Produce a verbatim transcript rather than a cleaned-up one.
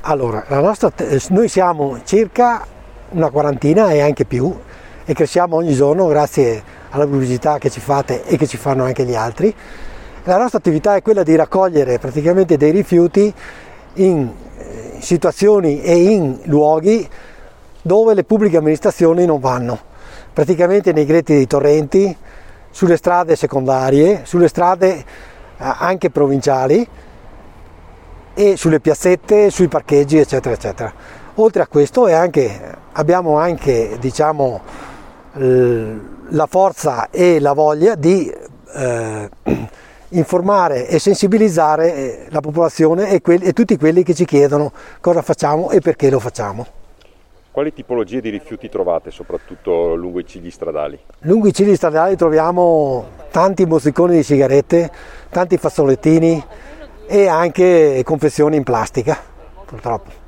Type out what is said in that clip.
Allora, la nostra, noi siamo circa una quarantina e anche più e cresciamo ogni giorno grazie alla pubblicità che ci fate e che ci fanno anche gli altri. La nostra attività è quella di raccogliere praticamente dei rifiuti in situazioni e in luoghi dove le pubbliche amministrazioni non vanno, praticamente nei gretti dei torrenti, sulle strade secondarie, sulle strade anche provinciali e sulle piazzette, sui parcheggi, eccetera eccetera. Oltre a questo è anche, abbiamo anche, diciamo, la forza e la voglia di eh, informare e sensibilizzare la popolazione e, quelli, e tutti quelli che ci chiedono cosa facciamo e perché lo facciamo. Quali tipologie di rifiuti trovate, soprattutto lungo i cigli stradali? Lungo i cigli stradali troviamo tanti mozziconi di sigarette, tanti fazzolettini e anche confezioni in plastica, purtroppo.